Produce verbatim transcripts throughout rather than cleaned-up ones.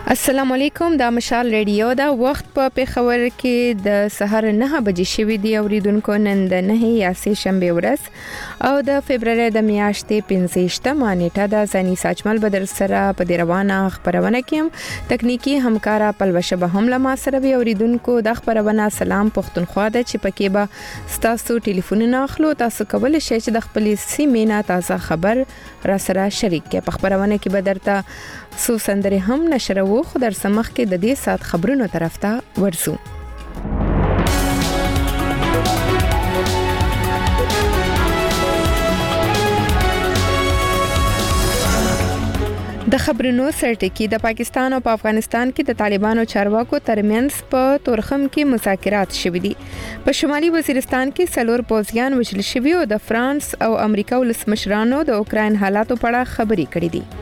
السلام علیکم د مشال ریډیو دا وخت په پیښور کې د سحر نه بجې شوې دی اوریدونکو نن د نه یا سه شنبه ورځ او د فبرवरी د میاشتې پنځه نیټه د ځنی ساجمل بدر سره په دی روانه خبرونه کې تکنیکی همکارا پلوشه به هم لمه سره وی اوریدونکو د خبرونه سلام پښتونخوا د چې پکې به ستاسو ټلیفونونه اخلو تاسو کول شئ چې د خپل سیمې نه تازه خبر را سره شریک کې په خبرونه کې بدرته سو سندره هم نشرو خو در سمخ کې د دې سات خبرونو طرف ته ورسو. د خبرونو سرټکی د پاکستان او په افغانستان کې د طالبانو چارواکو ترمنځ په تورخم کې مذاکرات شوې دي. په شمالي وزیرستان کې سلور پوځیان وژل شوي او د فرانس او امریکا ولسمشرانو د اوکراین حالاتو په اړه خبرې کړې دي.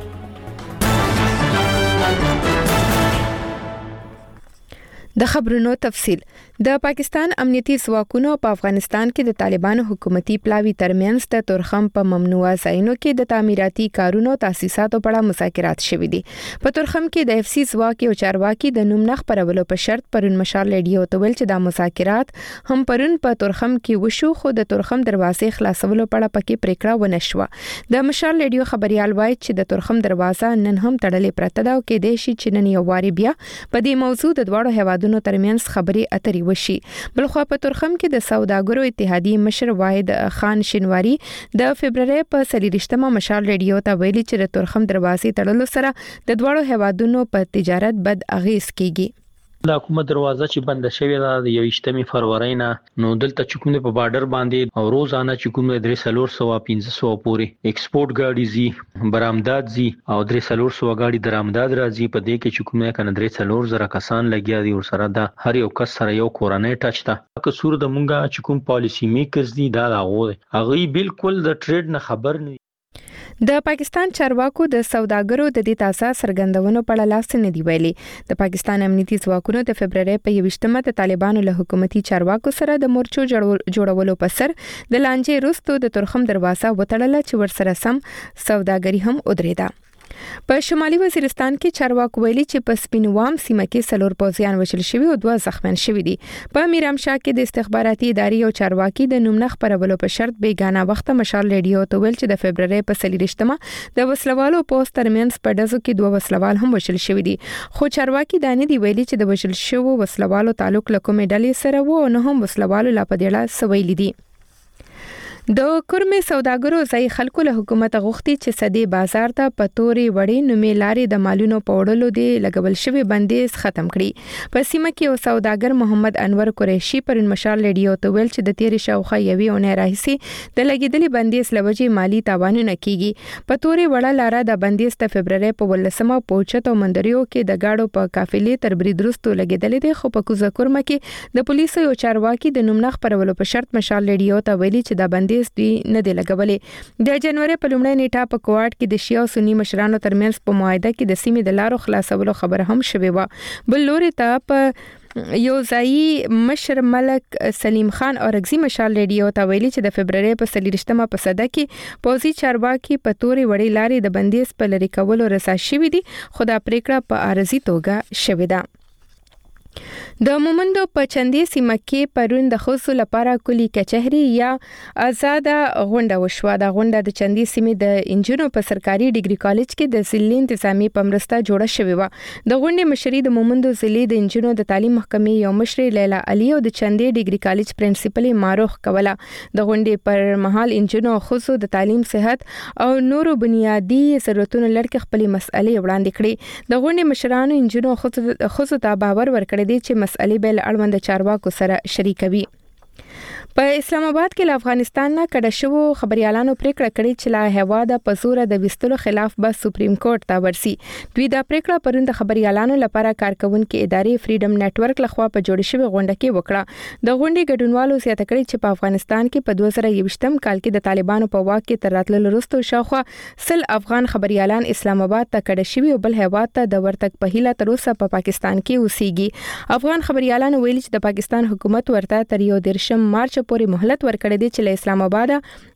د خبرونو تفصیل د پاکستان امنیتي ځواکونو په افغانستان کې د طالبانو حکومتي پلاوی ترمنځ د تورخم په ممنوعه ځایونو کې د تعمیراتي کارونو تاسیساتو په اړه مذاکرات شوې دي. په تورخم کې د اف سی ځواک او چارواکي د نوم نه خبرولو په شرط پرون مشال ریډیو ته ویل چې د مذاکرات هم پرون په تورخم کې وشو خو د تورخم دروازې خلاصولو په اړه پکې پریکړه ونه شوه. د مشال ریډیو خبريال وایي چې د تورخم دروازه نن هم تړلې پرته ده او کې د شي چې نن یو واری بیا په دې موضوع د دواړو هوادونو ترمنځ خبرې اترې وشي. بلخوا په تورخم کې د سوداګرو اتحادیې مشر واحد خان شینواری د فبرवरी په سلیریشتمه مشال ریډیو ته ویلي چې د تورخم دروازې تړلو سره د دواړو هوادونو په تجارت بد اغیز کیږي. د حکومت دروازه چې بند شوې ده د یوشتمې فروری نه نو دلته چې کوم په بارډر باندې او روزانه چې کوم درې سلور سو پنځه سو پورې ایکسپورت گاډي زی برآمدات زی او درې سلور سو گاډي درآمدات راځي په دې کې چې کوم کنه درې سلور زره کسان لګیا دي او سره دا هر یو کس سره یو کورنۍ ټچ تا که سور د مونږه چې کوم پالیسی میکرز دي دا هغه هغه بالکل د ټریډ نه خبر نه. د پاکستان چارواکو د سوداګرو د دې تاسو سرګندونو په اړه لاس نه دی ویلي. د پاکستان امنیتي ځواکونو د فبرवरी په یوشتمه د طالبانو له حکومتي چارواکو سره د مورچو جوړولو په سر د لانجې وروسته د تورخم دروازه وتړله چې ورسره سم سوداګري هم ودرېده. په شمالي وزیرستان کې چارواکو ویلي چې په سپینوام سیمه کې سلور پوځیان وژل شوي او دوه زخمیان شوي دي. په میرامشاه کې د استخباراتي ادارې او چارواکي د نوم نه خبرولو په شرط بیګانه وخت مشال ریډیو ته ویل چې د فبرवरी په سلیریشتمه د وسلوالو پوسټ ترمنځ په دزو کې دوه وسلوال هم وژل شوي دي. خو چارواکي دانه دی ویلي چې د وژل شوو وسلوالو تعلق له کومې ډلې سره وو او نه هم وسلوالو لا په دې اړه سویل دي. د کورمه سوداګرو ځای خلکو له حکومت غوښتي چې سدي بازار ته پتوري وړي نومې لارې د مالونو پوړلو دی لګول شوی بندیز ختم کړي. په سیمه کې او سوداګر محمد انور قریشي پر مشال ریډیو ته ویل چې د تیر شاوخه یوي اونۍ راهسي د لګیدلې بندیز لوجې مالی تاوانونه کیږي. پتوري وړه لاره د بندیز ته فبرवरी په ولسمه پوچت او مندریو کې د گاډو په قافلې تر بریدرستو لګیدلې دي. خو په کوزه کورمه کې د پولیسو یو چارواکي د نوم نه خبرولو په شرط مشال ریډیو ته ویلي چې د بندیز دوی نه دی لګولې. د جنوري په لومړۍ نیټه په کوارټ کې د شیعه او سنی مشرانو ترمنځ په معاهده کې د سیمې د لارو خلاصولو خبره هم شوې و. بل لوري ته په یو ځای مشر ملک سلیم خان او رغزي مشال ریډیو ته ویلي چې د فبرवरी په سلیریشتمه په صده کې پوزي چارواکي په توري وړي لارې د بندیز په لری کولو رسا شوې دي خو دا پریکړه په عارضي توګه شوې ده. د مومندو په چندې سیمه کې پرون د خصوص لپاره کلی کچهري یا آزاده غونډه وشوه. د غونډه د چندې سیمې د انجینرو په سرکاري ډیګري کالج کې د ضلعي انتظامی په مرسته جوړه شوې و. د غونډې مشري د مومندو ضلعي د انجینرو د تعلیم محکمې یو مشر لیلا علي او د چندې ډیګري کالج پرنسپل ماروخ کوله. د غونډې پر مهال انجینرو خصوص د تعلیم صحت او نورو بنیادی ضرورتونو لړ خپل مسئلې وړاندې کړې. د غونډې مشرانو انجینرو خصوص ته باور ورکړی دي چې مسئلې بل اړوند چارواکو سره شریکوي. په اسلام آباد کې له افغانستان نه کډه شوو خبريالانو پریکړه کړې چې لا هوا د پزوره د وستلو خلاف به سپریم کورټ ته ورسي. دوی دا پریکړه پرون د خبريالانو لپاره کارکونکو ادارې فریډم نتورک لخوا په جوړ شوی غونډه کې وکړه. د غونډې ګډونوالو زیاته کړې چې په افغانستان کې په دوه زره یوویشتم کال کې د طالبانو په واک کې تر راتللو وروسته شاوخوا سل افغان خبريالان اسلام آباد ته کډه شوي او بل هوا ته د ورتګ په هیله تر اوسه په پاکستان کې اوسېږي. افغان خبريالان ویلي چې د پاکستان حکومت ورته تر یو دیرشم مارچ پورې مهلت ورکړی دی چې له اسلام آباد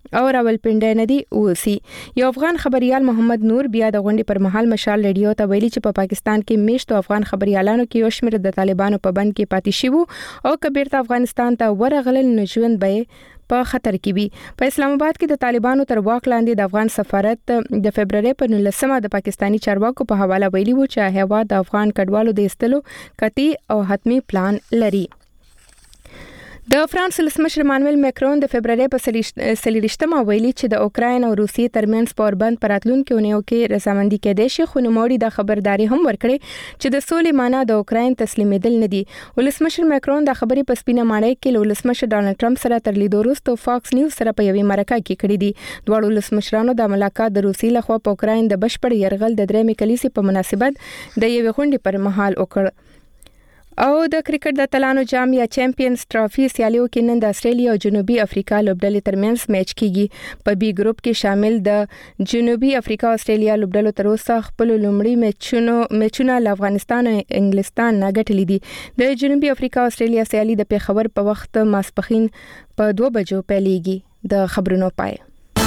او راولپنډي نه دي اوسي. یو افغان خبريال محمد نور بیا د غونډې پر مهال مشال ریډیو ته ویلي چې په پاکستان کې میشتو افغان خبريالانو کې یو شمېر د طالبانو په بند کې پاتې شوی او کبیرته افغانستان ته ورغلل نو ژوند به په خطر کې وي. په اسلام آباد کې د طالبانو تر واک لاندې د افغان سفارت د فبرवरी په نولسمه د پاکستانی چارواکو په حواله ویلي و چې هیواد د افغان کډوالو د استلو قطعي او حتمی پلان لري. د فرانس ولسمشر مانویل ماکرون د فبرवरी په سلیریشتمه ویلي چې د اوکراین او روسیې ترمنځ پوربند پراتلونکو اونیو کې رضامندي کېدای شي، خو نوموړي د خبرداري هم ورکړې چې د سولې معنی د اوکراین تسلیمېدل نه دي. ولسمشر ماکرون د خبرې په سپینه ماڼۍ کې له ولسمشر ډانلډ ټرمپ سره تر لیدو وروسته فاکس نیوز سره په یوې مرکه کې کړې دي. دواړو ولسمشرانو د ملاقات د روسیې لخوا په اوکراین د بشپړ یرغل د درېمې کلیسې په مناسبت د یوې غونډې پر مهال وکړ. او د کرکټ د اتلانو جام یا چیمپیونز ټرافي سیالیو کې نن د استرالیا او جنوبي افریقا لوبډلې ترمنځ میچ کیږي. په بي ګروپ کې شامل د جنوبي افریقا او استرالیا لوبډلو تر اوسه خپل لومړی میچونو میچونه له افغانستان او انګلستان نه ګټلې دي. د جنوبي افریقا او استرالیا سیالي د پیښور په وخت ماسپخین په دوه بجو پیلېږي. د خبرونو پای.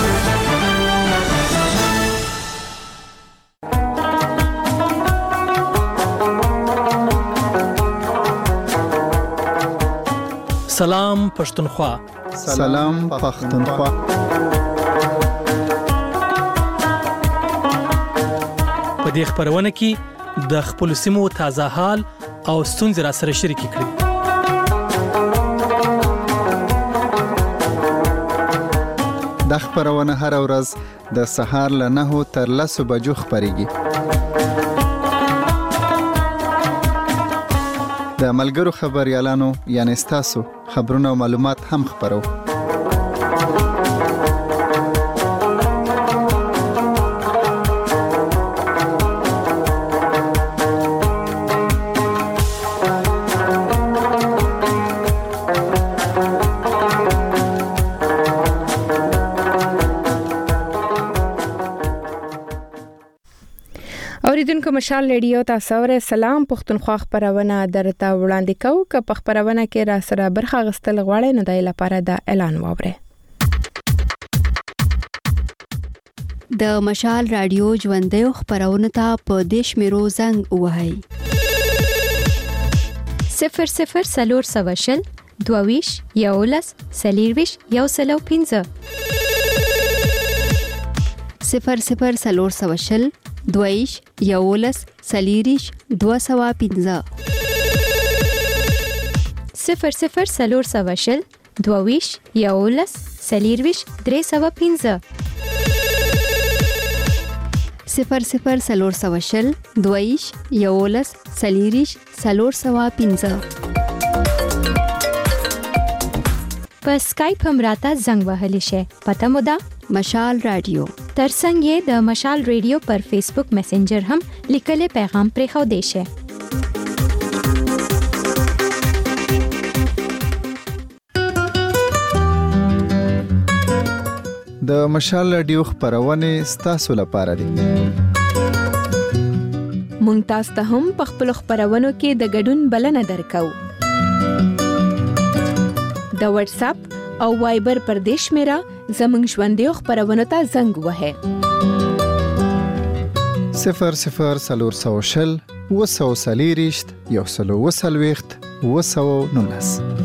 سلام پښتونخوا. سلام پښتونخوا. په دې خبرونه کې د خپل سیمو تازه حال او ستونزې را سره شریک کړئ. د خبرونه هر ورځ د سهار له نهو تر لسو بجو خبريږي. د ملګرو خبريالانو یعنی تاسو خبرونه او معلومات هم خبرو. اوریدونکو مشال ریډیو تاسو سره سلام پښتونخوا خبرونه درته وړاندې کوو. که په خبرونه کې را سره برخه غستل غواړئ نو د لپاره د اعلان واورئ. د مشال رادیو ژوندۍ خبرونه ته په دیش میرو زنګ وهاي صفر صفر سلور سواشل دوویش یولس سلیرویش یو سلو پینځه صفر صفر سلور سواشل دویش یولس سلیریش دو سوا پینځه صفر صفر سلور سواشل دویش یولس سلیرویش درې سوا پینځه صفر صفر سلور سواشل دویش یولس سلیریش سلور سوا پینځه په سکایپ هم راته زنګ وهلی شي. پته مو ده مشال رادیو. ترڅنګ یې د مشال ریډیو پر فیسبوک میسنجر هم لیکلي پیغام پرېښو دی شي. د مشال رادیو خبرونه ستاسو لپاره دي. مونږ تاسو ته هم په خپل خبرونو کې د ګډون بلنه درکو. د واتس اپ او وایبر پر دیش میرا زمنګ ژوندۍ خبرونه ته زنګ وهه. صفر صفر سلور سوشل وسو سلیریشت یو سلو وسلويخت وسو نونس.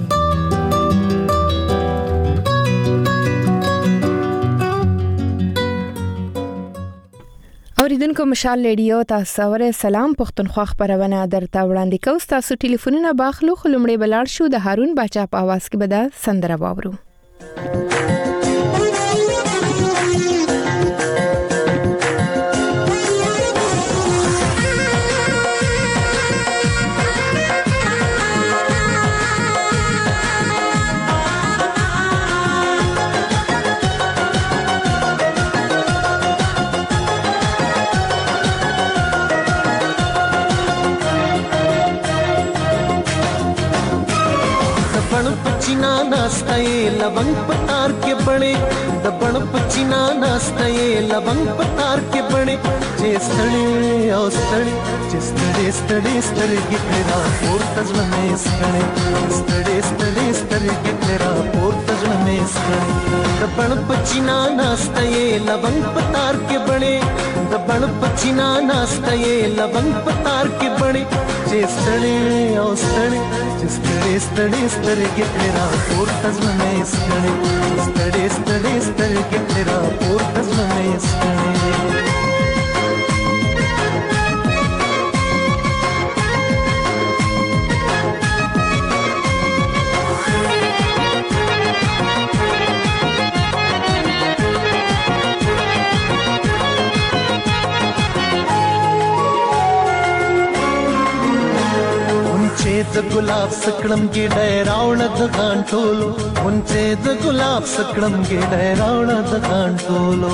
اوریدونکو مشال ریډیو تاسو سره سلام پښتونخوا خبرونه درته وړاندې کوو. تاسو ټلیفونونه باخلو خلمړې بلاړ شو د هارون باچا په आवाज کې به دا سندره واورو. पचिना नास्ते लवंग पतार के बड़े दबण पचिना नास्ते लवंग पतार के बड़े जे स्थळे ओ स्थळे जे स्थळे स्थळे स्थळे गिटरा पोर्तजन में स्थळे स्थळे स्थळे स्थळे गिटरा पोर्तजन में स्थळे दबण पचिना नास्ते लवंग पतार के बड़े दबण पचिना नास्ते लवंग पतार के बड़े जे स्थळे ओ स्थळे जे स्थळे स्थळे स्थळे गिटरा पोर्तजन में स्थळे स्थळे स्थळे स्थळे गिटरा पोर्तजन में स्थळे द गुलाब सकड़म गे डैरावणद कांटोलो मुंचेद गुलाब सकड़म गे डैरावणद कांटोलो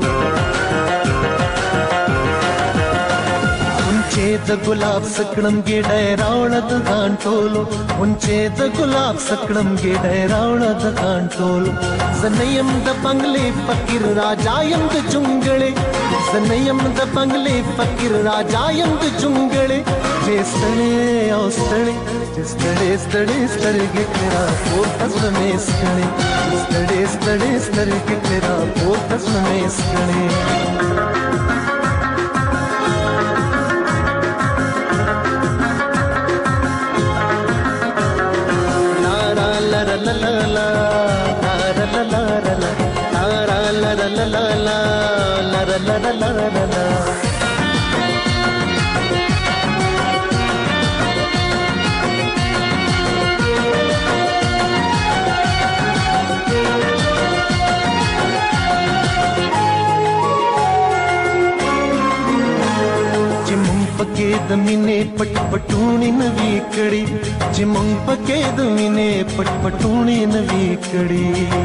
मुंचेद गुलाब सकड़म गे डैरावणद कांटोलो मुंचेद गुलाब सकड़म गे डैरावणद कांटोलो जनयम द बंगले फकीर राजायम द जुंगळे जनयम द बंगले फकीर राजायम द जुंगळे जे स्थळे ओ स्थळे जे स्थळे स्थळे स्थळे गिटरा पोर्तजन में स्थळे स्थळे स्थळे स्थळे गिटरा पोर्तजन में स्थळे पकेद मिने पटपटूणी नवी कड़ी जिमंग पकेद मिने पटपटूणी नवी कड़ी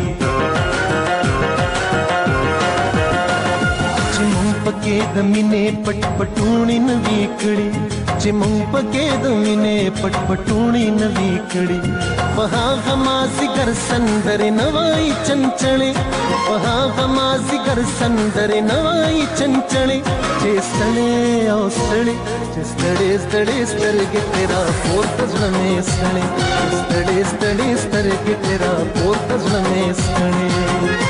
जिमंग पकेद मिने पटपटूणी नवी कड़ी जिमंग पकेद मिने पटपटूणी नवी कड़ी वहाँ हमासी घर संदर नवाई चंचले वहाँ हमासी घर संदर नवाई चंचले जे स्थळे ओ स्थळे जे स्थळे स्थळे स्थळे गिटरा पोर्तजन में स्थळे स्थळे स्थळे स्थळे गिटरा पोर्तजन में स्थळे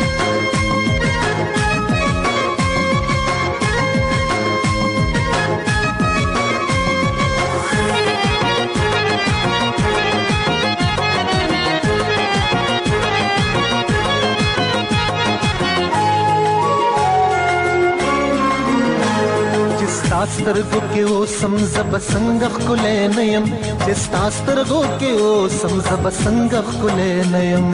स्तास्तरगो के ओ समझब संगख कुले नयम जे स्तास्तरगो के ओ समझब संगख कुले नयम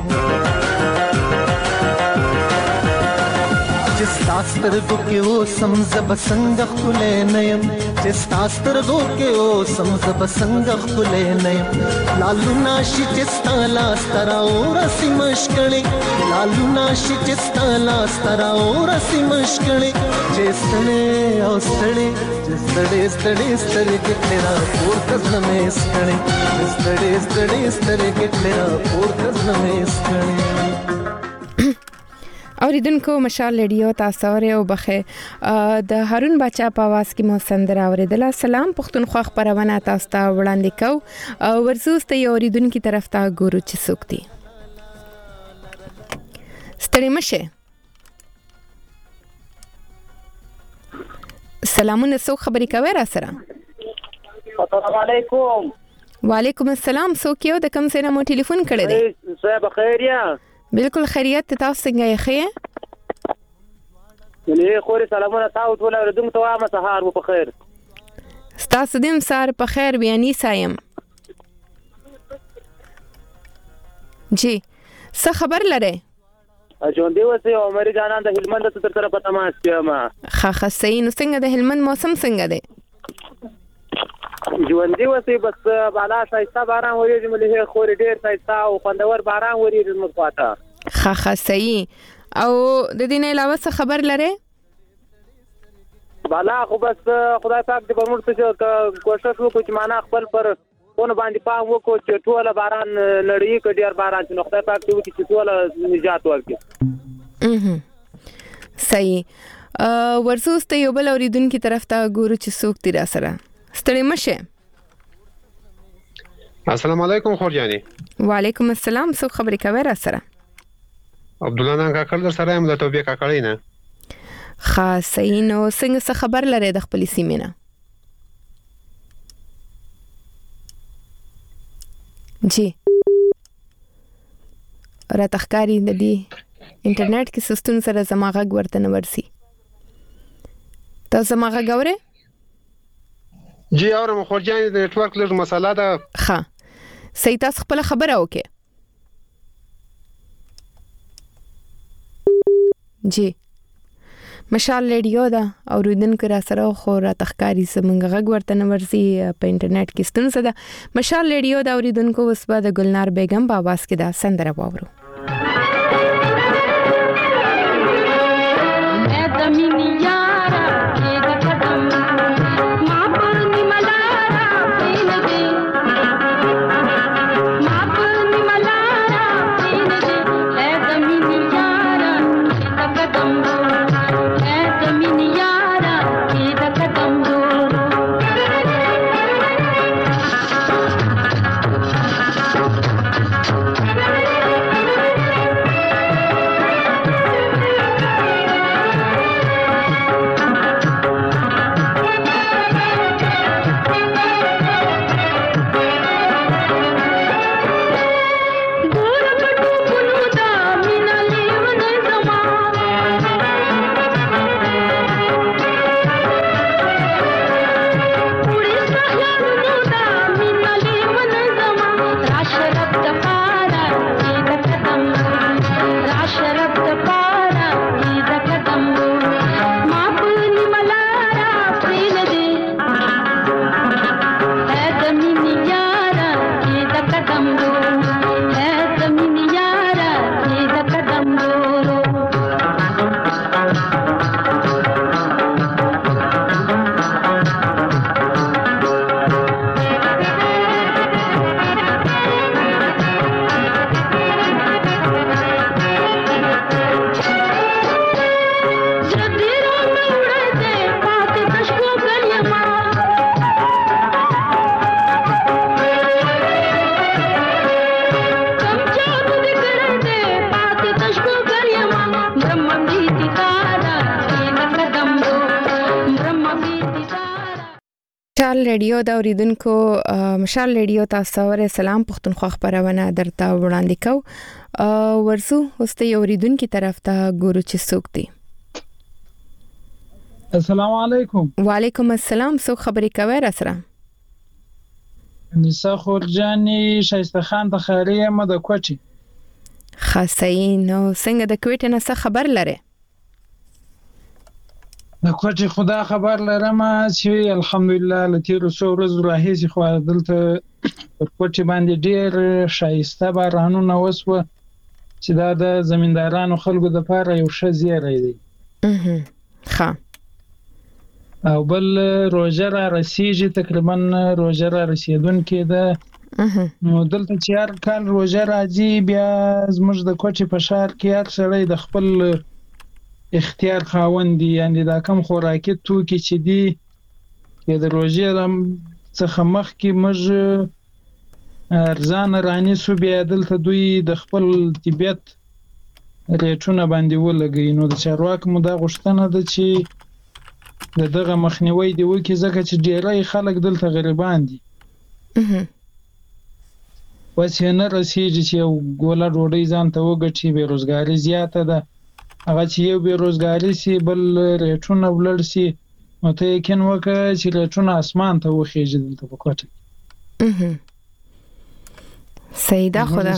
जे स्तास्तरगो के ओ समझब संगख कुले नयम जे स्तास्तरगो के ओ समझब संगख कुले नयम लालू नाशी जे स्ताला स्तरा ओ रसी मश्कळे लालू नाशी जे स्ताला स्तरा ओ रसी मश्कळे जे स्थळे ओ स्थळे जे स्थळे स्थळे स्थळे गिटरा पोर्तजन में स्थळे स्थळे स्थळे स्थळे गिटरा पोर्तजन में स्थळे اوریدونکو مشال ریډیو تاسو او بخه د هارون بچا په आवाज کې مو سندره اوریدل. سلام پښتونخوا خبرونه تاسو ته وړاندې کو ورسوس ته اوریدونکو طرف ته ګورو چې سوکتي ستړي مشه. سلامونه سو خبرې کوي را سره. السلام علیکم. وعلیکم السلام. سو کېو د کوم سره مو ټلیفون کړی دی؟ زه بخیر یم. بالکل خیریت. تاسو څنګه یې ښه؟ ولې خوري سلامونه تاسو ټول اوریدونکو ته وایم سهار مو په خیر. تاسو دې سهار په خیر بیانې سایم. جی څه خبر لره؟ جون دی وسه عمر جانان د هلمند تر سره په تماس کې ما. خا خسې نو څنګه د هلمند موسم څنګه دی؟ جون دی وسه بس بالا سایستا باران وریږي ملي خوري ډیر سایستا او خوندور باران وریږي موږ پاته. خا خسې او د دې نه علاوه څه خبر لره؟ بالا خو بس خدای پاک دې پرموږ ته کوشش وکړو چې معنا خپل پر خو نه باندې پام وکړو چې ټول باران لړۍ کې ډیر باران چې نقطه پاک دی چې ټول نجات ورکړي. اها صحیح. ورسوس ته یو بل اوریدونکو طرف ته ګورو چې څوک تیر سره ستړي مشه. السلام علیکم خورجانی. وعلیکم السلام. څوک خبرې کوي را سره؟ عبد الله نن کاکل در سره هم د توبې کاکړی نه. خاص صحیح. نو څنګه څه خبر لري د خپل سیمې نه؟ جی را تخکاری د دې انټرنیټ کې سستون سره زماغه ورته نه ورسي. تاسو زماغه غوړې؟ جی اورم خورجانی د نتورک لږ مسله ده. ښه صحیح. تاسو خپل خبره وکړه. جی مشال ریډیو دا اوریدونکو را سره خو را تخکاری زمونږ غږ ورته نه ورسي په انټرنیټ کې ستونزه ده. مشال ریډیو دا اوریدونکو اوس به د ګلنار بیگم په आवाज کې دا سندره واورو. مشال ریډیو دا اوریدونکو مشال ریډیو تاسو ورې سلام پښتونخوا خبرونه درته وړاندې کو. ورسو اوس ته اوریدونکو طرف ته ګورو چې څوک دی. السلام علیکم. وعلیکم السلام. څوک خبرې کوي را سره؟ نساء خورجانی شایسته خان د خیریه مده کوټي. خاصی. نو څنګه د کوټه نه څه خبر لره؟ د کوټي خدا خبر لرم چې الحمدلله لتیر سو ورځ راهیسي خو دلته پر کوټي باندې ډیر شایسته بارانونه وسوه چې دا د زمیندارانو خلکو د پاره یو ښه زیری دی. اها ښه. او بل روزه را رسیږي تقریبا روزه را رسیدونکې ده. اها نو دلته چې هر کال روزه راځي بیا زموږ د کوټي په شهر کې هر سړی د خپل اختیار خاوند دی. یعنی دا کم خوراکي توکي چې دی د روزه څخه مخکې موږ ارزان رانی سو بیا دلته دوی د خپل طبيعت ریټونه باندې ولګي. نو د چارواکو مو دا غوښتنه ده چې د دغه مخنیوي دی وکي ځکه چې ډیری خلک دلته غریبان دي. اها واسه نه رسیږي چې یو ګوله ډوډۍ ځان ته وګټي. بیروزګاری زیاته ده. هغه چې یو بیروزګاری سي بل ریټونه ولر سي نو ته یقین وکړه چې ریټونه اسمان ته وخیږي دلته په کوټه. اها سیدا خدا.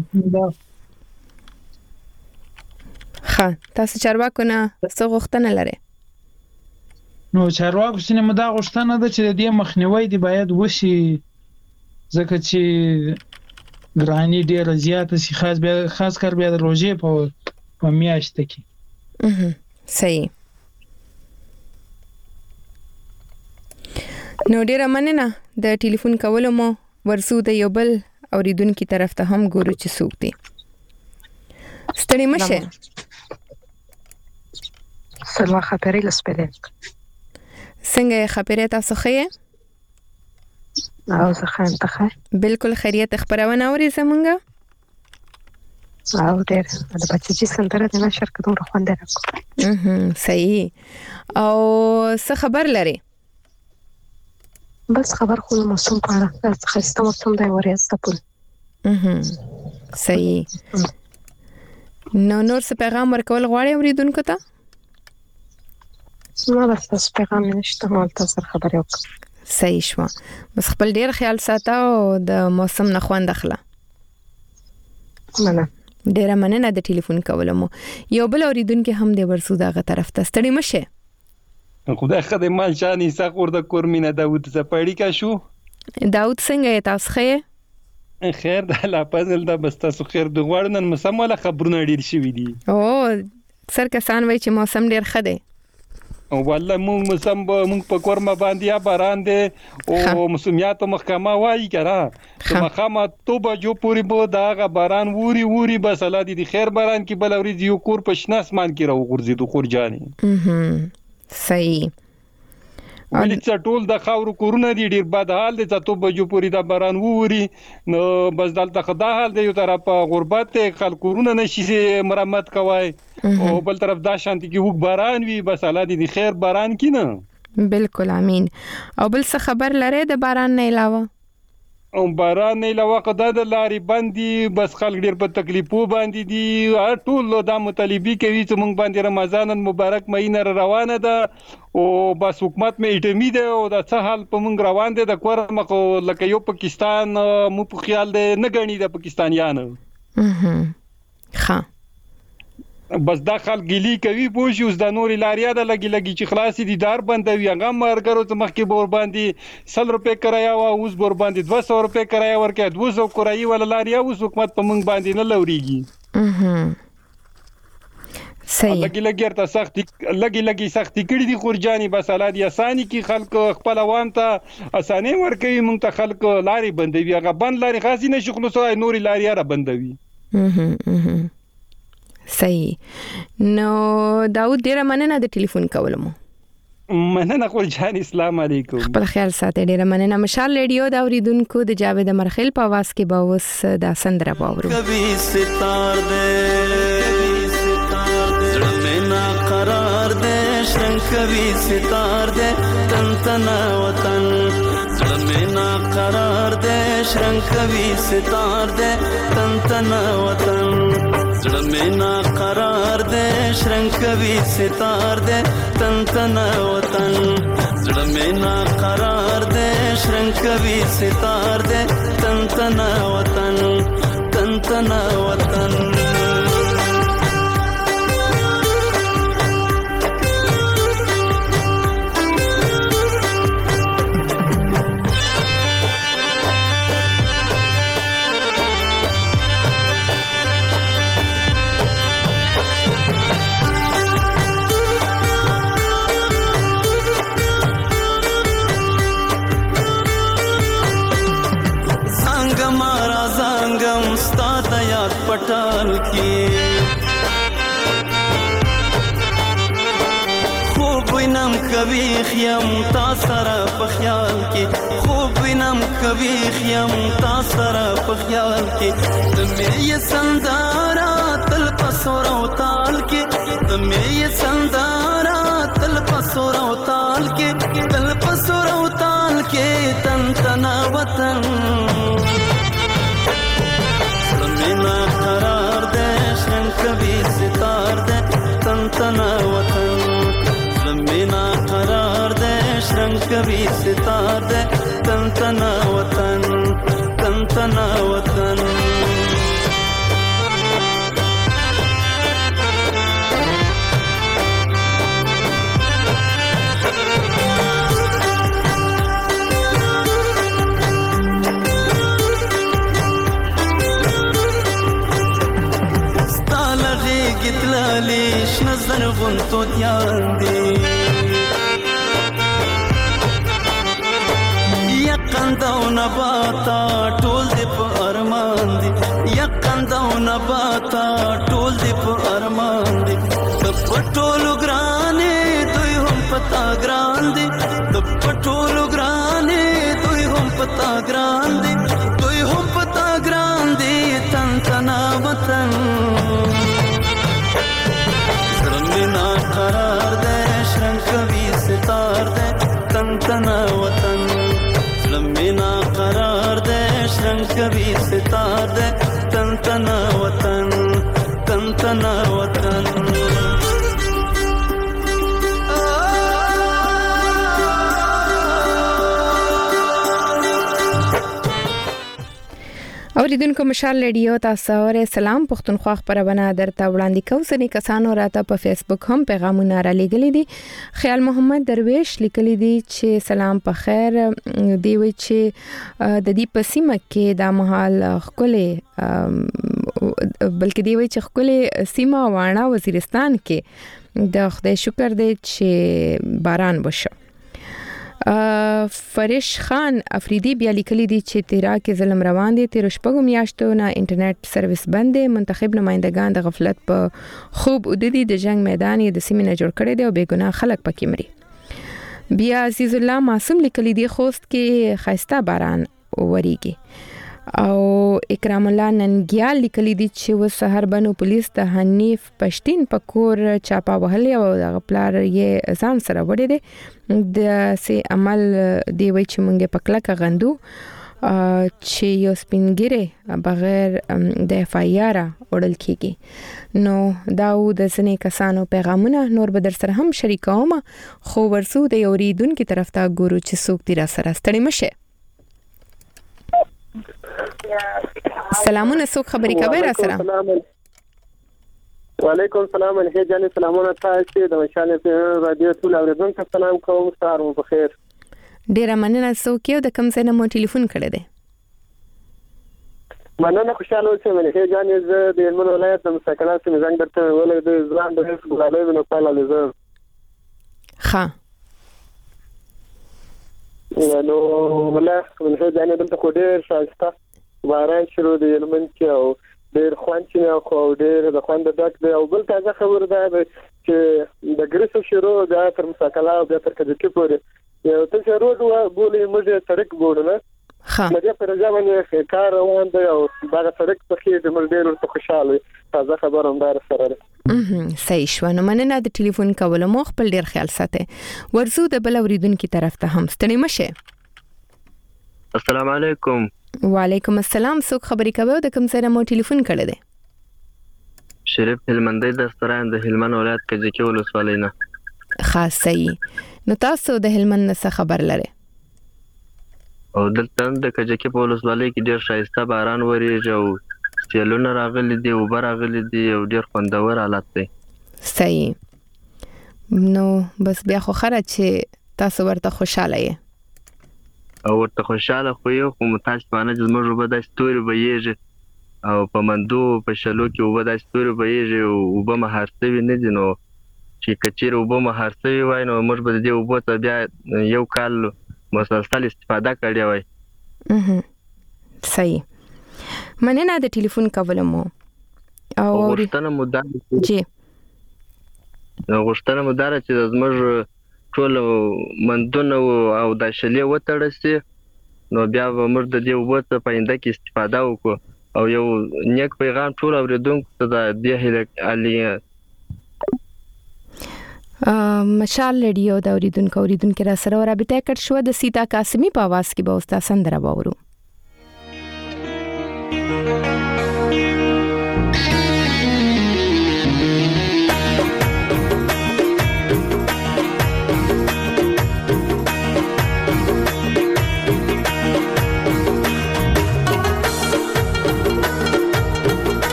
ښه تاسو چارواکو نه څه غوښتنه لرئ؟ نو چارواکو سینه مدا غوښتنه ده چې د دې مخنیوي دی باید وشي ځکه چې ګرانی ډیره زیاته سي خاص بیا خاص کار بیا د روزې په په میاشت کې. اها صحیح. نو ډیره مننه د ټلیفون کولو مو ورسو د یو بل اوریدونکو طرف ته هم ګورو چې څوک دی. ستړي مشه. سلام خبرې لسپلې. څنګه خبرې تاسو ښه؟ او زه خان ته ښه. بالکل خیریت خبرونه اوري زمونږه. او ډېر د بچی سندره د نشر کډو خوند راکو. اها صحیح. او څه خبر لري؟ بس خبر خو موسم په اړه خسته موسم دی وریاض تپل. اها صحیح. نو نور څه پیغام ورکول غواړي اوریدونکو ته؟ نو بس تاسو پیغام نشته مو تاسو خبرې وکړه. صحیح شو. بس خپل ډیر خیال ساته او د موسم نه خوند اخله. مننه. ډیر مننه د ټلیفون کولمو. یو بل اوریدونکو هم د ورسو دغه طرف ته ستړي مشه. خدای خدای مال شانې ساقور د کورمینه داوود زپړی کا شو. داوود څنګه تاسو ښه؟ خیر د الله پزل د بس تاسو خیر د غوړنن مسموله خبرونه ډیر شوي دي. او سر کسان وای چې موسم ډیر ښه دی. او والله مونږ مسم مونږ په کورما باندې یا باران دي او موسمیات محکمه وایي کرا چې مخامه توبه جو پوری بو داغه باران ووري ووري بس الله دې خیر باران کې بل اوري یو کور په شنه اسمان کې راو غورځي د خورجاني. اها صحیح. ولې چې ټول د خاورو کورونه دي ډیر بد حال دي چې توبه جو پوری دا باران ووري نو بس دلته خدا حال دی یو طرف غربت خلک کورونه نشي مرمت کوي او بل طرف دا شانتي کې وګ باران وي بس الله دې خیر باران کینه. بالکل امين. او بل څه خبر لري د باران نه علاوه؟ او باران نه علاوه قدا د لاري باندې بس خلک ډیر په تکلیفو باندې دي ټول د مطالبي کوي چې موږ باندې رمضان مبارک مهینه روانه ده او بس حکومت مې اټمی ده او د څه حال په موږ روان دي د کور مخ لکه یو پاکستان مو په خیال ده نه غني د پاکستانیانو. اها ښه. بس دا خلک ګلی کوي بوشي اوس د نوري لاریا د لګي لګي چې خلاصي دي دار بندوي هغه مرګرو ته مخکې بور باندې سل روپے کرایا او اوس بور باندې دوه سوه روپے کرایا ورکه دوه سوه کرایي ول لاریا اوس حکومت په موږ باندې نه لوريږي. اها صحیح. لګي لګي ته سخت لګي لګي سختي کړي دي خورجاني بس الله دې اساني کې خلک خپل عوام ته اساني ورکوي موږ ته خلک لاري بندوي هغه بند لاري خاصي نه شغل سره نوري لاریا را بندوي. اها اها صحیح. نو داود ډیره مننه د ټلیفون کولمو. مننه خو جان اسلام علیکم. خپل خیال ساتئ. ډیره مننه. مشال ریډیو دا اوریدونکو د جاوید مرخیل په आवाज کې به اوس دا سندره باورو. کبھی ستار دے زړه مې نا قرار دے شرنګ کبھی ستار دے تن تن وطن زړه مې نا قرار دے شرنګ کبھی ستار دے تن تن وطن زړه مې نا قرار دے شرنګ کبھی ستار دے تن تن وطن زړه مې نا قرار دے شرنګ کبھی ستار دے تن تن وطن تن تن وطن. پټال کې خوب وینم کبھی خیم تا سره په خیال کې خوب وینم کبھی خیم تا سره په خیال کې د مې سندارا تل پسور او تال کې د مې سندارا تل پسور او تال کې تل پسور او تال کې تن تن وطن کبھی ستار دے تن تن وطن زمینا قرار دے شرنگ کبھی ستار دے تن تن وطن تن تن وطن. لیش نظر غنتو دیان دی یقن یقندو نباتا ټول دې په ارمان دي یقندو نباتا ټول دې په ارمان دي د پټولو ګرانې دوی هم پتا ګران دي د پټولو ګرانې دوی هم پتا ګران دي دوی هم پتا ګران دي تن تنا وطن زرمنا قرار دے شرنگ کبھی ستار دے تن تنا وطن زرمنا قرار دے شرنگ کبھی ستار دے تن تنا وطن تن تنا وطن اوریدونکو مشال رادیو تاسو اور سلام پښتونخوا خبرونه درته وړاندې کوم ځنې کسانو راته په فیسبوک هم پیغامونه را لګلې دي خیال محمد درویش لیکلي دي چې سلام په خیر دی وی چې د دې پسیمه کې د محل خپلې بلکې دی وی چې خپلې سیمه وانه وزیرستان کې د خدای شکر دی چې باران وشو فرش خان افریدی بیا لیکلی دی چې تیرا کې ظلم روان دي تیر شپږو میاشتو نه انټرنیټ سرویس بند دي منتخب نمائندگان د غفلت په خوب وددي د جنگ میدان د سیمې نه جوړ کړي دي او بیګناه خلک پکې مري بیا عزیز الله معصوم لیکلی دی خوست کې خاسته باران وریږي او اکرام الله ننګیال لیکلی دی چې و سحر بنو پولیس د حنیف پښتين پکور چاپا وهلې او د غپلار یې ځان سره وړي دي د سي عمل دی وی چې مونږه پکلک غندو چې یو سپینګره بغیر د اف ای آر وړل کیږي نو داو د سنې کسانو پیغامونه نور به در سره هم شریکوم خو ورسو د یوریدونکو طرف ته ګورو چې څوک تیر سره ستړي مشه سلامونه څوک خبرې کوي را سره وعلیکم السلام الهي جان سلامونه تاسو د مشال رادیو ټول اوریدونکو سلام کوم ستاسو په خیر ډیر مننه څوک یو د کوم ځای نه مو ټلیفون کړی دی مننه خوشاله اوسئ الهي جان زه د هلمند ولایت د مسکنا سیمې زنګ درته ولې د ځوان د هیڅ ګلالي نو پاله لزه ها نو ولا الهي جان دلته خو ډیر شایسته باران شروع دی هلمند کې او ډیر خوان چې خو ډیر د خوان د ډک دی او بل تازه خبر ده چې د ګریسو شروع د تر مسکلا او د تر کده کې پورې یو ته شروع بولې موږ سړک ګورنه ها مګر پر ځمانه کار روان دی او دا سړک په کې د مل ډیر ورته خوشاله تازه خبر هم دار سره ده صحیح شو نو مننه د ټلیفون کول مو خپل ډیر خیال ساتي ورزو د بل اوریدونکو طرف ته هم ستنی مشه السلام علیکم وعلیکم السلام څوک خبرې کوي د کوم ځای مو ټلیفون کړی دی شریف هلمندی دستران د هلمند ولایت کې ځکه ولسوالۍ نه خاص صحیح نو تاسو د هلمند څخه خبر لرئ او دلته د کجکه په ولسوالۍ کې ډیر شایسته باران وریږي او سیلونه راغلي دي او بار راغلي دي او ډیر خوندور حالت دی صحیح نو بس بیا خو خره چې تاسو ورته خوشاله یې او ورته خوشاله خو یو خو متاسفانه چې موږ به د ستوري بهيږي او په مندو په شلو کې وبد د ستوري بهيږي او وب مهارتوي نه دي نو چې کچیر وب مهارتوي وای نو موږ به د وب ته بیا یو کال مسلسل استفاده کړی وای اها صحیح مننه د ټلیفون کول مو او غوښتنه مو ده جی غوښتنه مو ده چې زموږ ټول مندونه او د شلې وټړل شي نو بیا موږ د دې وبته پاینده کې استفاده وکړو او یو نیک پیغام ټول اوریدونکو ته د دې علي مشال رادیو د اوریدونکو اوریدونکو را سره رابطه کړ شو د سیتا قاسمی په आवाज کې به اوستا سندره باورو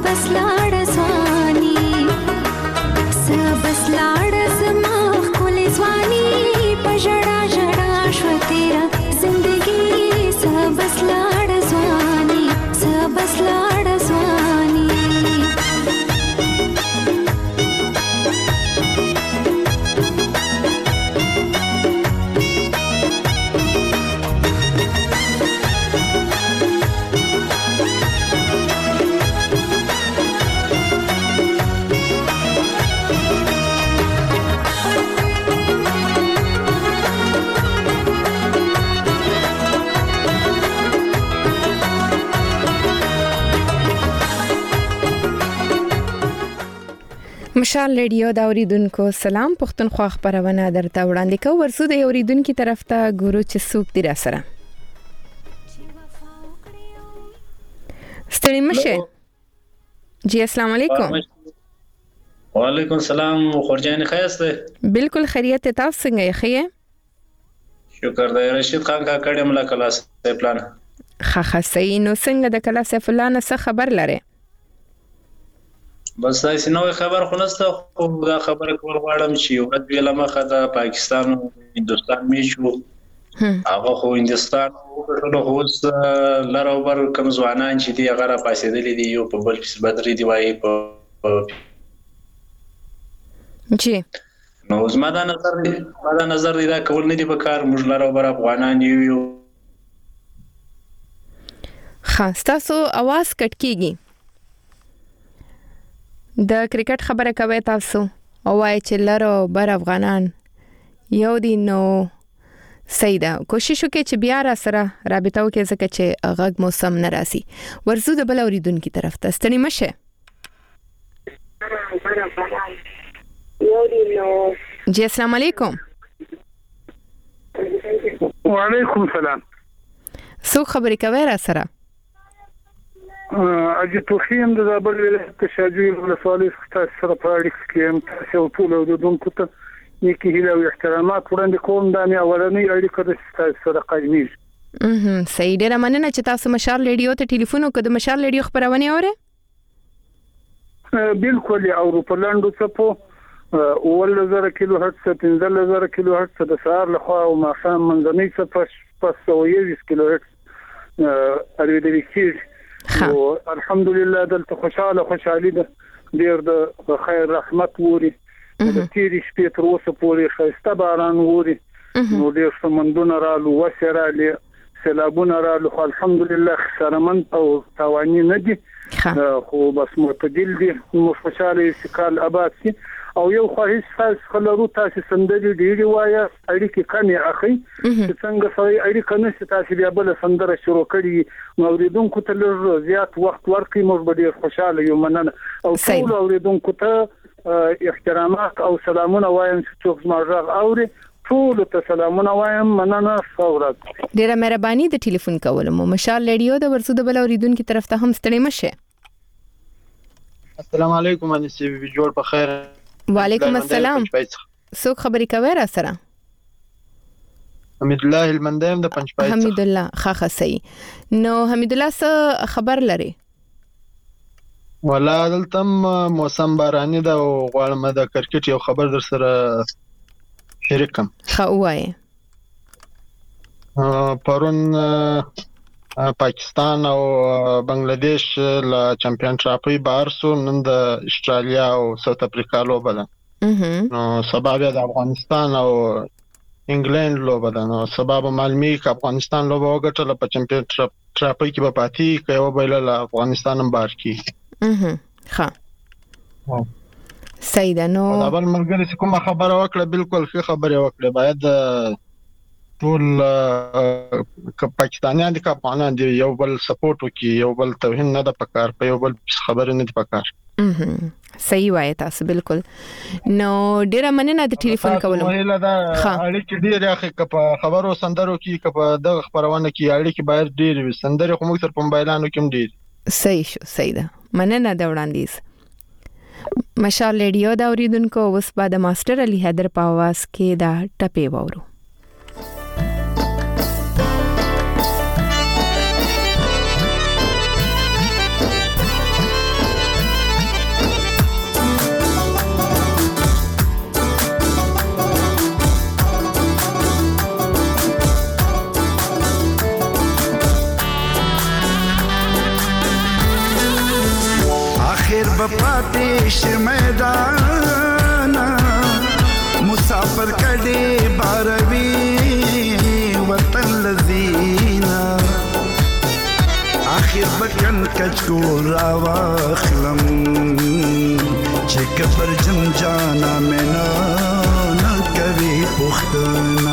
بس لاړ ځواني بس لاړ زما ښکلې ځواني په ژړا ژړا شوه تېره زندګي بس لاړ ځواني بس لاړ ځواني مشال ریډیو دا اوریدونکو سلام پښتونخوا خبرونه درته وړاندې کوم ورسو د اوریدونکو طرف ته ګورو چې څوک دی را سره ستړي مشه جی السلام علیکم وعلیکم السلام خورجان خیاسته بالکل خیریت تاسو څنګه یې خیه شکر دی رشید خان کا کډم لا کلاس پلان خا خاصی نو څنګه د کلاس پلان څه خبر لره بس تاسو نو خبر خو نسته خو دا خبره کول غواړم چې یو ورځ ویله مخه د پاکستان او هندستان میچو هغه خو هندستان او هوس لاره اوبر کم ځوانان چې دی هغه را پاسېدلې دي یو په بل پس بدري دی وایي په جی نو زما دا نظر دی ما دا نظر دی دا کول نه دی په کار موږ لاره اوبر افغانان یو خاص تاسو आवाज کټ کیږي د کرکټ خبره کوي تاسو او وايي چې لارو بر افغانان یو دي نو سیدا کوشش وکړي چې بیا را سره رابطه وکړي ځکه چې غږ موسم ناراضي ورزو د بل اوریدونکو طرف ته ستنی مشه جی السلام علیکم وعلیکم السلام سو خبرې کوي را سره اجي توخیم د زابل ولایت شاجوی ولسوالۍ څخه سره په اړیکه کې هم تاسو ټول اوریدونکو ته نیکی هیله او احترامات وړاندې کوم دا مې اولنۍ اړیکه د تاسو سره قایمي اها صحیح ډیره مننه چې تاسو مشال ریډیو ته ټلیفون وکړ د مشال ریډیو خبرونه اوره بالکل او په لاندو څپو اول زره کیلو هرتز پنځه زره کیلو هرتز د سهار لخوا او ماښام منځنۍ څپه پس یوولس کیلو هرتز اړیدل کیږي او الحمدلله دلته خوشاله خوشالي ده ډیر د خیر رحمت ووري د تیری شپې تر اوسه پورې خسته باران ووري نو ډیر سمندونه رالو وسرالي سیلابونه رالو الحمدلله خسرمن او توانی نه دي خو بس معتدل دي مو خوشاله استقال آباد سي او یو خواهش خاص خلرو تاسو سندري ډیری وایا اړیکې کمې اخی چې څنګه سوي اړیکې نشي تاسو بیا بل سندره شروع کړي اوریدونکو ته لږ زیات وخت ورکړي موږ به ډیر خوشاله یو مننه او ټول اوریدونکو ته احترامات او سلامونه وایم چې څوک زموږ اوري ټول ته سلامونه وایم مننه فورات ډیره مهرباني د ټلیفون کولو مو مشال ریډیو د ورسو د بل اوریدونکو طرف ته هم ستړي مشه السلام علیکم انسی بي جوړ په خیر وعلیکم السلام سو خبرې کوي را سره حمید الله المندیم د پنځپای حمید الله خاخه سي نو حمید الله څه خبر لري ولا دلته موسم باراني دا غواړم د کرکټ یو خبر در سره شریکم خو وایي پرون پاکستان او بنگلاديش لا چمپیون ټراپي بار سو نن د استرالیا او ساوث افریقا لوبه ده نو سبب د افغانستان او انګلند لوبه ده نو سبب معلومي ک افغانستان لوبه وګټله په چمپیون ټراپي کې به پاتې کوي بل افغانستان هم بار کی اها ها سیدا نو دا بل مرګري کوم خبره وکړه بالکل ښه خبره وکړه باید ټول پاکستانیان د افغانان دی یو بل سپورټ وکي یو بل توهین نه د پکار په یو بل خبره نه د پکار صحیح وایي تاسو بالکل نو ډیره مننه د ټلیفون کولو ویل دا اړیکې ډیره خبرو سندرو کې کپ د خبرونه کې اړیکې باید ډیره وي سندره خو موږ تر په موبایلانو کې ډیر صحیح شو صحیح ده مننه د وړاندیز مشال ریډیو دا اوریدونکو اوس بعد ماستر علي حیدر په आवाज کې دا ټپه وورو بپاتې شه میدانا مسافر کډې باروي وطن لذینا آخر بکن کچکول را واخلم چې کبر جم جانا مینا نکوي پختنا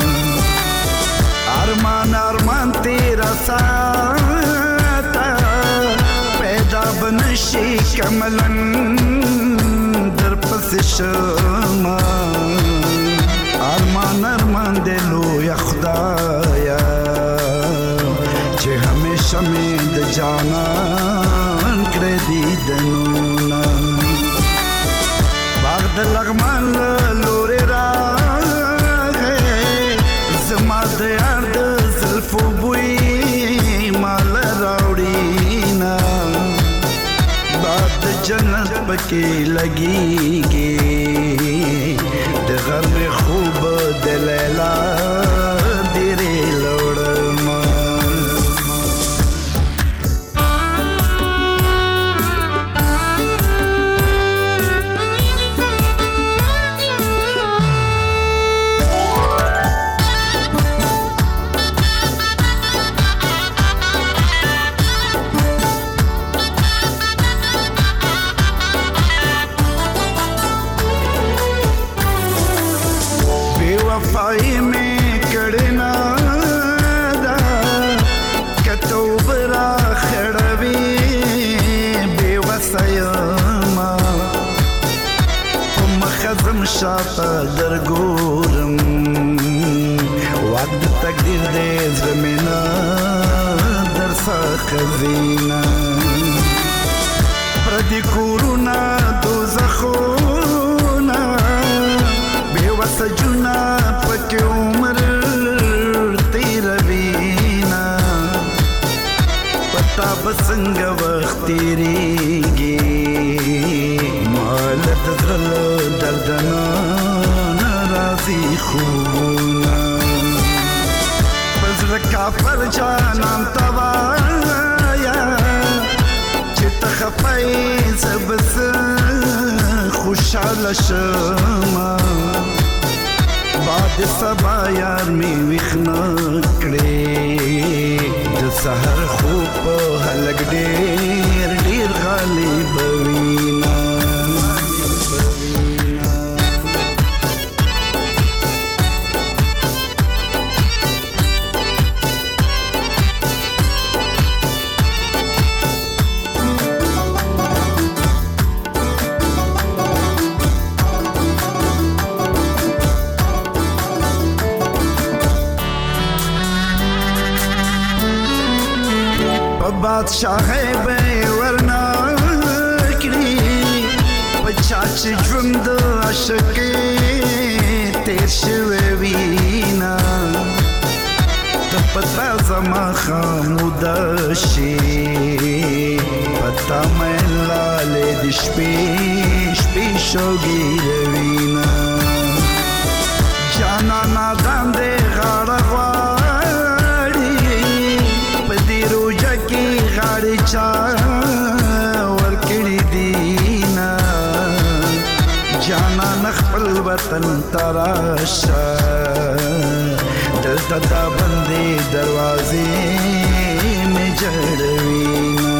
ارمان ارمان تیرا ساتا پیدا بنشی کملن در پس شما ارمان ارمان دلو یا خدایا چې همیشه مې د جانان کړې دي دنونه باغ د لغمان لورې راغې زما د یار د زلفو بوی مال راوړینا باد د جنت پکې لګیږي د غم خوب د لیلا ډېرې لوړما وفای میں کڑنا دا کتو برا خڑوی بے وسیما مخزم شاپا درگورم وقت تقدیر دے زمینہ درسا خزینہ پردی کورونا دوزخونا وسجنا پک عمر تیروینا پتا بسنگ وقت تیریگی مالت ذرل دردنا نرازی خوبونا بزر کافر جانام توایا چت خفائی سبس خوشحال شما باد سبا یار می ویخنا کړې د سحر خوب هلګ ډېر ډېر غالب وینا بادشاہی بے ورنا کری پچاچ ژوند عاشقی تیر شوی وینا ته پتا زما خاموده شي پتا مې لاله د شپې شپې شوګي وینا جانا نادان دې غاړه غاړي چا ورکړي دینا جانا نخپل وطن تراشا دلته دا بندې دروازې مې جړوينا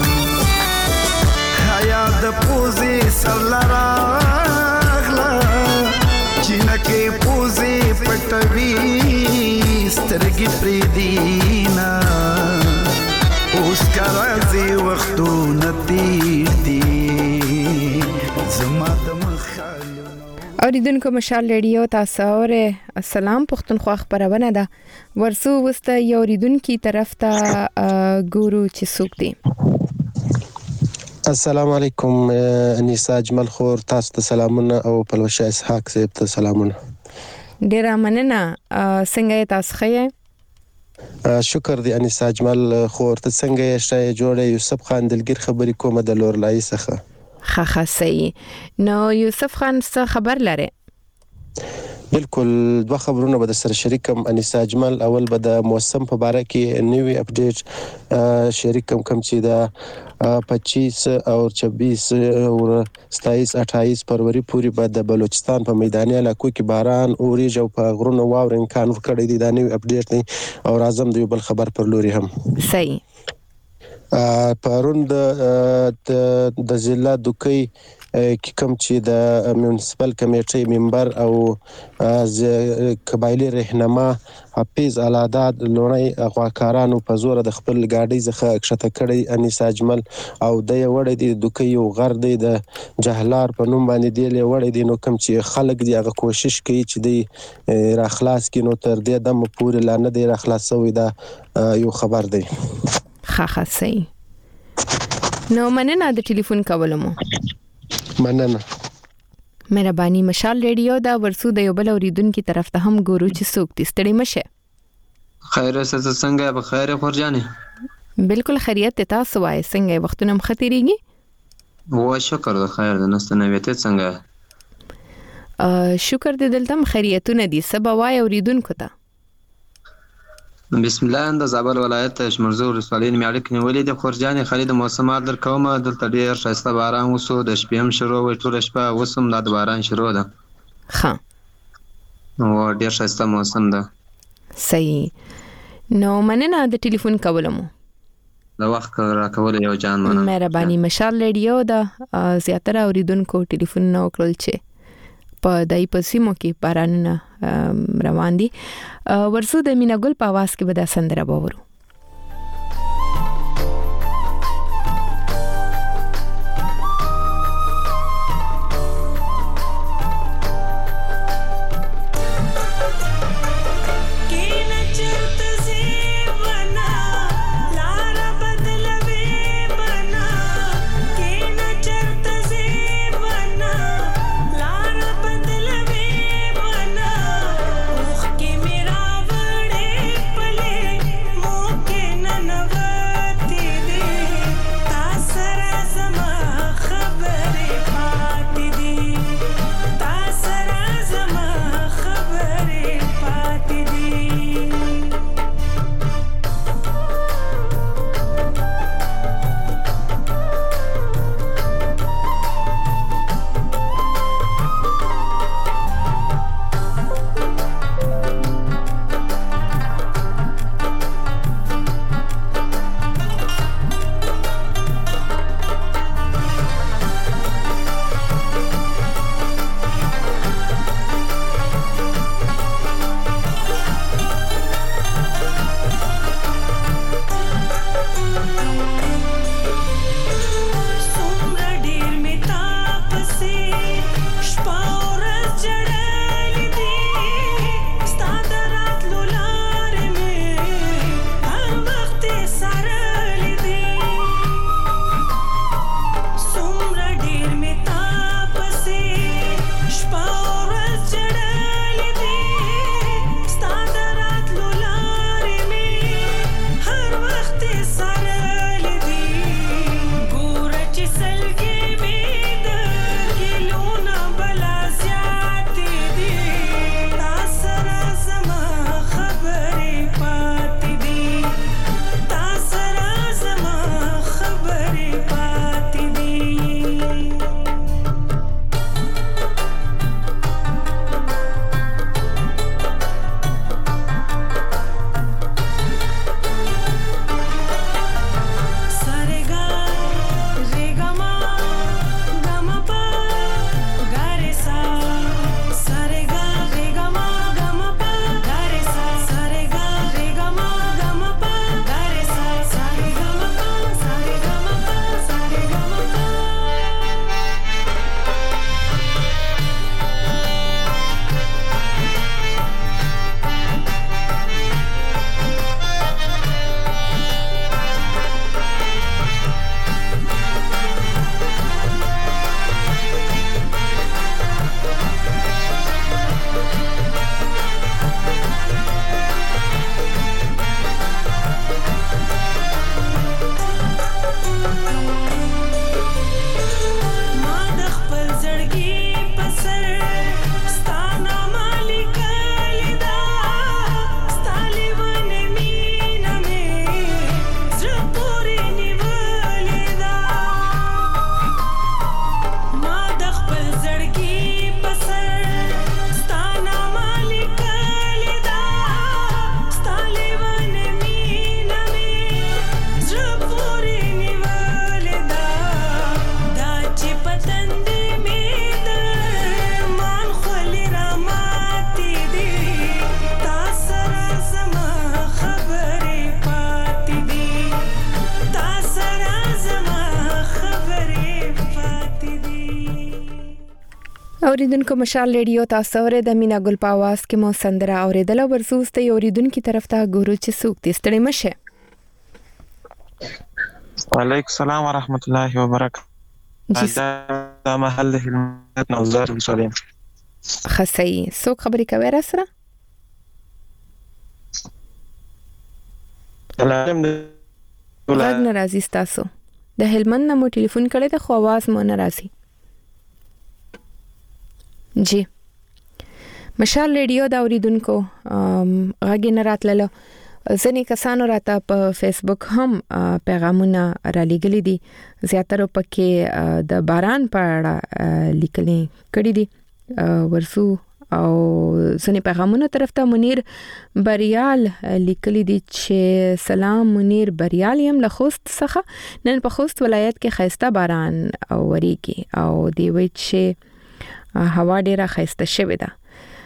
حیا د پوزي سر لراغلا چینکه پوزي پټوي سترګې پرې دینا اوس کارازي وختو نتیر دي زما د مخالو اوریدونکو مشال ریډیو تاسو اوره السلام پښتونخوا خبرونه ده ورسو وسته یو اوریدونکو طرف ته ګورو چې څوک دي السلام علیکم انیسا اجمل خور تاسو ته سلامونه او پلوشه اسحاق صاحب ته سلامونه ډیر مننه څنګه تاسو خې شکر دی انیسا اجمل خور ته څنګه یې شای جوړه یوسف خان دلګر خبرې کومه د لور لای څخه خه خه صحیح نو یوسف خان څه خبر لره بالکل دوه خبرونه به سره شریکم انیسا اجمل. اول به د موسم په باره کې نوی اپډیټ شریکم کوم چې د پچیس او چوبیس او ستایس اٹھائیس فروری پورې به د بلوچستان په میداني علاقو کې باران اورېږي او په غرونو واورې امکان ورکړی دی. دا نوی اپډیټ دی او راځم د یو بل خبر پر لوري هم. صحیح. پرون د د ضلع دوکۍ کې کوم چې د میونسپل کمیټې ممبر او قبایلی رهنما حفیظ علاداد لونی غواکارانو په زور د خپل ګاډي څخه کښته کړی انیسا اجمل او د وړې د دوکۍ یو غر دی د جهلار په نوم باندې دی وړې دی. نو کوم چې خلک دی هغه کوشش کوي چې دی را خلاص کړي، نو تر دې دمه پورې لا نه دی را خلاصوي. دا یو خبر دی. ښه ښه صحیح. نو مننه د ټلیفون کولو مو. مننه. مهرباني. مشال ریډیو دا ورسو د یو بل اوریدونکو طرف ته هم ګورو چې څوک دې ستړي مشه. خیر ست څنګه به خیر خورجانې؟ بالکل خیریت ته. تاسو وای څنګه وختونه مختيريږي؟ و شکر د خیر د نستنه ویته څنګه؟ ا شکر دې دلته خیریتونه دي. سبا وای اوریدونکو ته بسم الله. د زابل ولایت شمرزو رسالین میاړک نیولې د خورجانې خالد موسمات در کومه دلته ډیر شایسته باران وسو. د شپې هم شروع وي ټول شپه وسم د باران شروع ده. ښه. نو ډیر شایسته موسم ده. صحیح. نو مننه د ټلیفون کولو مو. د وخت را کول یو جان مننه. مهرباني. مشال ریډیو دا زیاتره اوریدونکو ټلیفون نو کړل چې په دای په سیمو کې باران روان دي. ورسو د میناګل په आवाज کې به دا سندره باورو. मोह اوریدونکو مشال ریډیو تاسو اورئ د مینا ګل په आवाज کې مو سندره اوریدل ورسوسته اوریدونکو طرف ته ګورو چې څوک دې ستړي مشه. وعلیکم السلام ورحمت الله وبرکاته. دا محل هلمند نوزار ولسوالۍ. خصي څوک خبرې کوي را سره؟ سلام غږ ناراضي تاسو د هلمند نه مو ټلیفون کړی ته خو आवाज مو ناراضي. جی مشال ریډیو دا اوریدونکو غږ نه راتللو. ځنې کسانو راته په فیسبوک هم پیغامونه را لېږلي دي، زیاتره پکې د باران په اړه لیکلي کړي دي. ورسو او ځنې پیغامونه طرف ته منیر بریال لیکلي دي چې سلام منیر بریال یم له خوست څخه. نن په خوست ولایت کې خیسته باران وریږي او دی وی چې هوا ډیره خیسته شوې ده.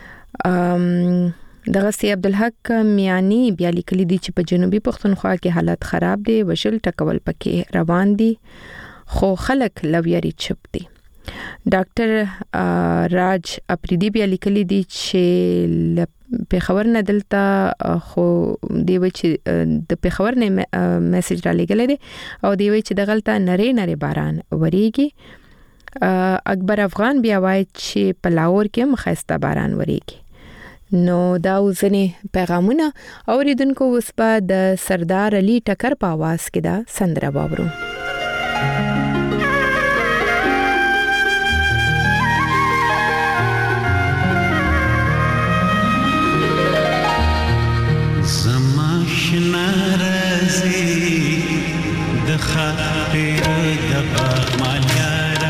دغه سی عبدالحق میانی بیا لیکلي دي چې په جنوبي پښتونخوا کې حالت خراب دي، وشل ټکول پکې روان دي خو خلک لویاري چپ دي. ډاکټر راج اپریدی بیا لیکلي دي چې پیښور نه دلته خو دی وی چې د پیښور نه میسج را لګل دي او دی وی چې د غلطه نری نری باران وریږي. اکبر افغان بیا وایي چې په لاهور کې مخسته باران وریږي. نو دا وزنه پیغامونه اوریدونکو اوس په د سردار علي ټکر په आवाज کې دا سندره باورو. زماشنا رازي د خاطر د باغماليارا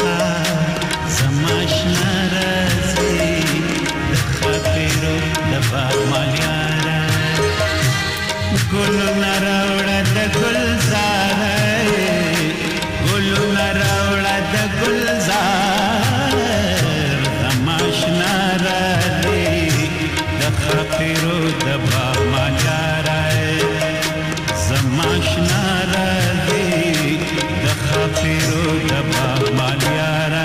زماشنا رازي د خاطر د باغماليارا ګل نراوړه د ګلزار ګل نراوړه د ګلزار زماشنا رازي د خاطر د باغماليارا زماشنا رازي د خاطر د باغماليارا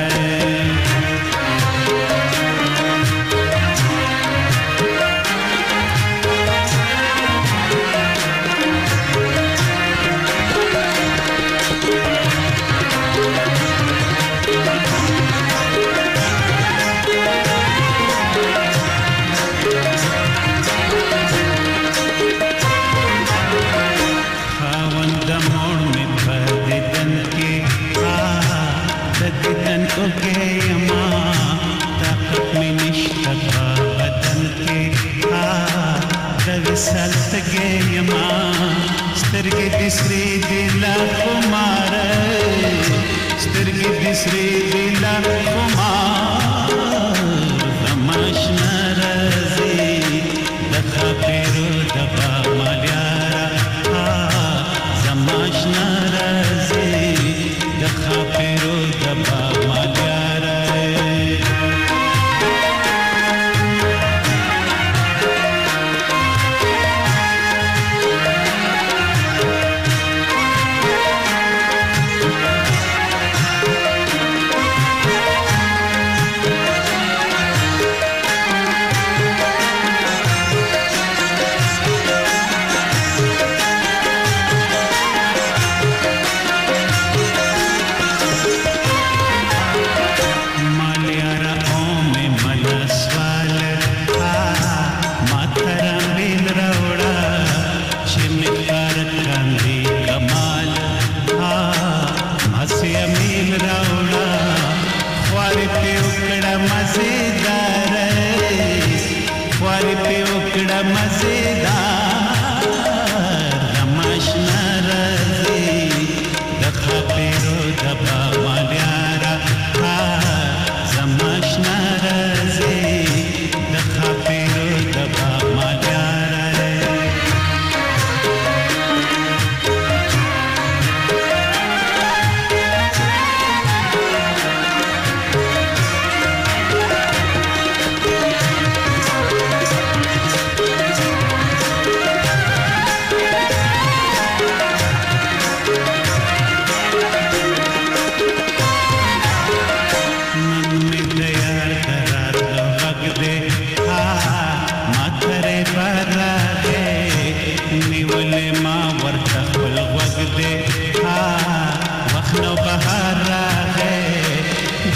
سالت گئی ماں سترگی دسری دلا کمار سترگی دسری دلا کمار زماشنا رازی دخا پیرو دبا مالیارا زماشنا رازی دخا پیرو دبا مالیارا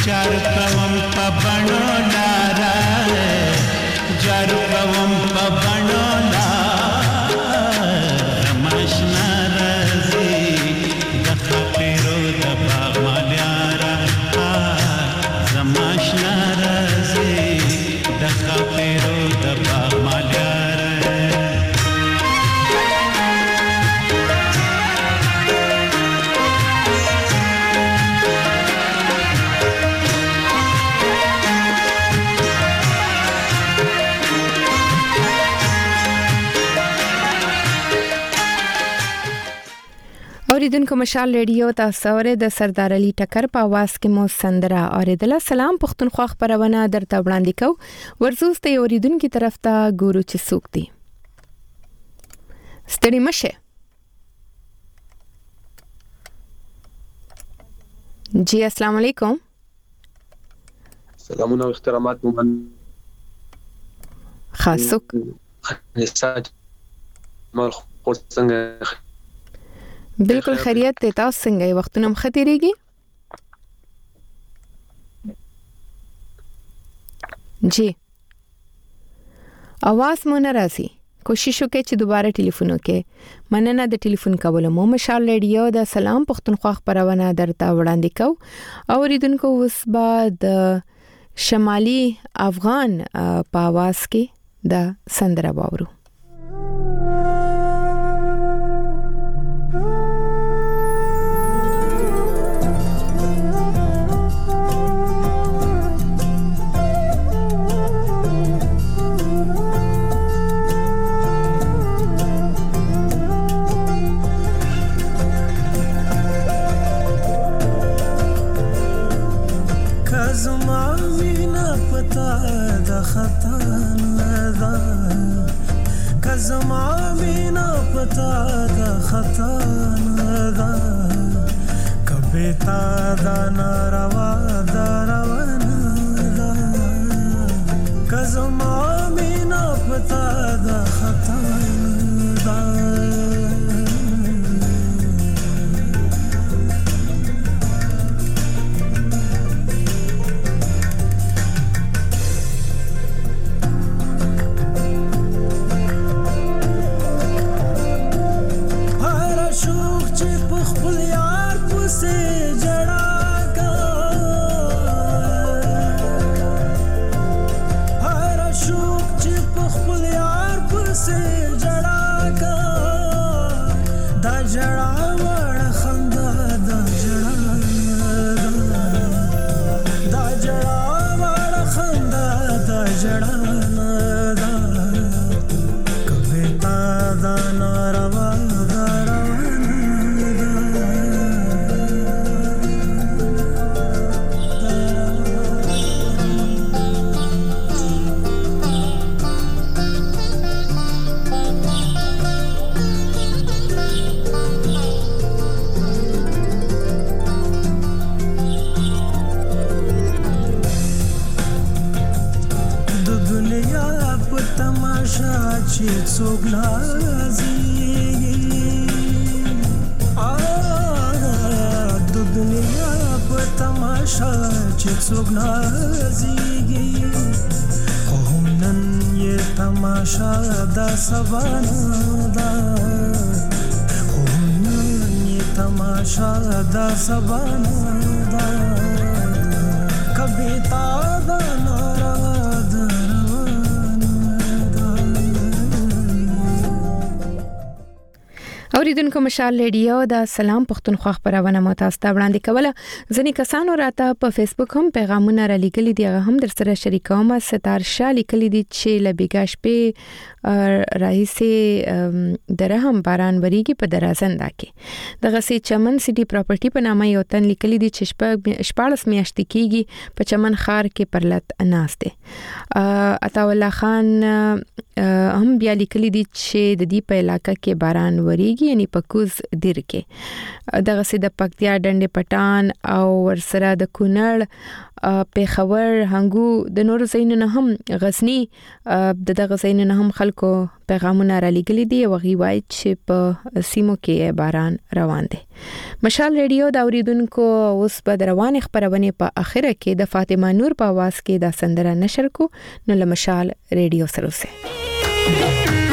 چار کوم په بڼو لارا جار کوم په بڼو لارا رماشنا رازي د خاطرو د باغ مالیارا رماشنا رازي د خاطرو د باغ مالیارا اوریدونکو مشال ریډیو تاسو اورئ د سردار علي ټکر په आवाज کې مو سندره اوریدله. سلام پښتونخوا خبرونه درته وړاندې کو. ورزوس ته اوریدونکو طرف ته ګورو چې څوک دي. ستړي مشه. جی السلام علیکم. سلامونه او احترامات مو خاصک نساج مال خو څنګه بالکل خیریت ته. تاسو څنګه یې؟ وختونه مختيريږي؟ جی आवाज مو نه راځي. کوشش وکړئ چې دوباره ټلیفون وکړئ. مننه د ټلیفون کولو. مو مشال ریډیو د سلام پښتونخوا خبرونه درته وړاندې کو. اوریدونکو اوس به د شمالي افغان په आवाज کې د سندره باورو. اوریدونکو مشال ریډیو د سلام پښتونخوا خبرونه مو تاسو ته وړاندې کوله. ځینې کسانو راته په فیسبوک هم پیغامونه را لیکلي دي، هغه هم در سره شریکوم. ستار شاه لیکلي دي چې لبیګاش په رئیس درهم باران وریږي په درازنده کې. دغه سي چمن سټي پراپرټي په نامه یو تن لیکلي دي چې شپږ میاشتې کېږي په چمن خار کې پرلت ناشته. عطا الله خان هم بیا لیکلي دي چې د دې په علاقې کې باران وریږي یعنی پکوز دیر کې دغه سي د پکتیا ډنډ پټان او ورسره د کونړ پیښور هنګو د نور زین نه هم غزنی د دغه زین نه هم خلکو پیغامونه را لګلې دي او غوي چې په سیمو کې باران روان دي. مشال ریډیو د اوریدونکو اوس په روان خبرونه په اخره کې د فاطمه نور په आवाज کې د سندره نشر کو نو له مشال ریډیو سره اوسه.